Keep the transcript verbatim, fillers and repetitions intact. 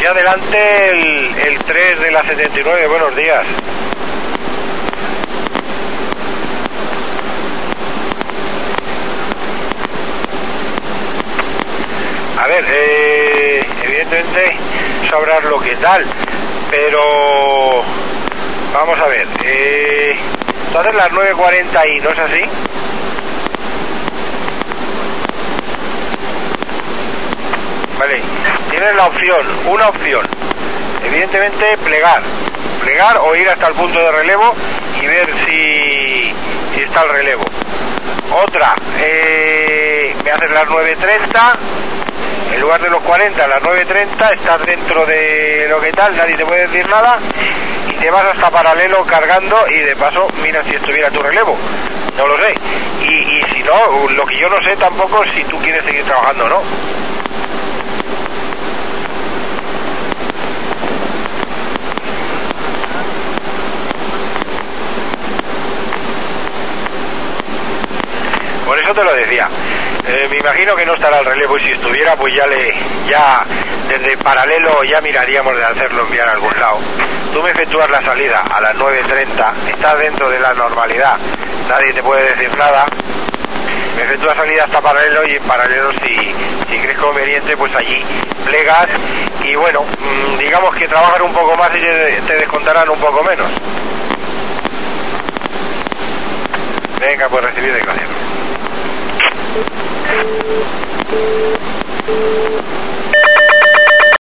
y adelante el, el tres de la setenta y nueve, buenos días. A ver, eh, evidentemente sabrás lo que tal, pero vamos a ver, eh, entonces las nueve cuarenta y, ¿no es así? Vale, tienes la opción, una opción, evidentemente plegar, plegar o ir hasta el punto de relevo y ver si, si está el relevo. Otra, eh, me haces las nueve treinta. En lugar de los cuarenta, a las nueve treinta, estás dentro de lo que tal, nadie te puede decir nada, y te vas hasta paralelo cargando, y de paso mira si estuviera tu relevo, no lo sé, y, y si no, lo que yo no sé tampoco es si tú quieres seguir trabajando o no. Por eso te lo decía. Eh, me imagino que no estará el relevo, y si estuviera, pues ya le ya desde paralelo ya miraríamos de hacerlo enviar a algún lado. Tú me efectúas la salida a las nueve treinta, estás dentro de la normalidad, nadie te puede decir nada. Me efectúas salida hasta paralelo, y en paralelo, si, si crees conveniente, pues allí plegas, y bueno, mmm, digamos que trabajan un poco más y te, te descontarán un poco menos. Venga, pues recibir declaración.